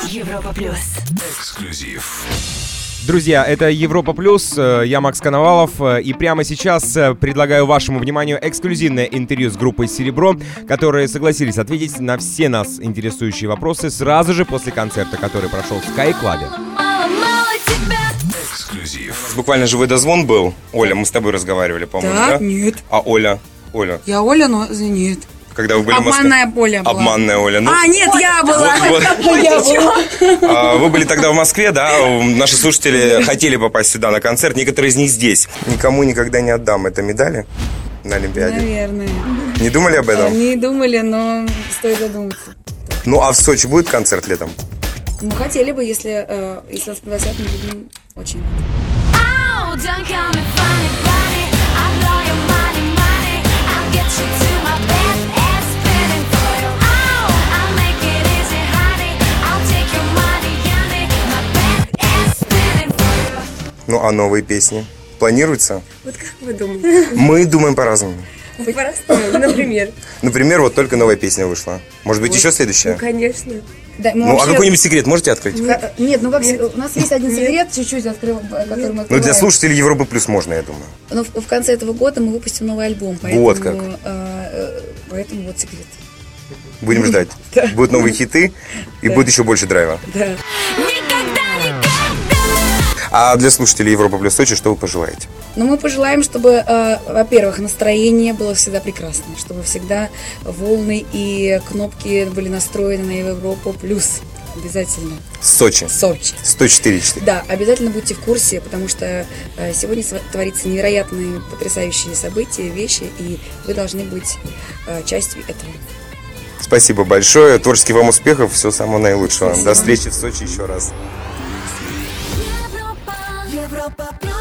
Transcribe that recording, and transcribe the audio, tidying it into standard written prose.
Европа плюс. Эксклюзив. Друзья, это Европа Плюс, я Макс Коновалов, и прямо сейчас предлагаю вашему вниманию эксклюзивное интервью с группой «Серебро», которые согласились ответить на все нас интересующие вопросы сразу же после концерта, который прошел в Sky-клабе. Эксклюзив. Буквально живой дозвон был. Оля, мы с тобой разговаривали, по-моему, да? Нет. А Оля? Я Оля, но нет. Когда вы были в Москве? Обманная Оля была. Обманная Оля. Ну, нет, я была. Я была. Вы были тогда в Москве, да? Наши слушатели хотели попасть сюда на концерт. Некоторые из них здесь. Никому никогда не отдам это медали на Олимпиаде. Наверное. Не думали об этом? Не думали, но стоит задуматься. Ну, а в Сочи будет концерт летом? Ну, хотели бы, если нас пригласят, мы будем очень. Ну, а новые песни? Планируются? Вот как вы думаете? Мы думаем по-разному. По-разному, например. Например, вот только новая песня вышла. Может быть, еще следующая? Ну, конечно. Да, мы Ну, вообще- а какой-нибудь секрет можете открыть? Нет, ну как у нас есть один секрет, чуть-чуть который мы открываем. Ну, для слушателей Европы Плюс можно, я думаю. Но в конце этого года мы выпустим новый альбом, поэтому, Вот как. Поэтому вот секрет. Будем ждать. Будут новые хиты и будет еще больше драйва. Да. А для слушателей Европа Плюс Сочи что вы пожелаете? Но мы пожелаем, чтобы, во-первых, настроение было всегда прекрасное, чтобы всегда волны и кнопки были настроены на Европу плюс. Обязательно. Сочи. Сочи. 104,4. Да, обязательно будьте в курсе, потому что сегодня творятся невероятные, потрясающие события, вещи, и вы должны быть частью этого. Спасибо большое. Творческих вам успехов. Всего самого наилучшего. До встречи в Сочи еще раз. Европа плюс.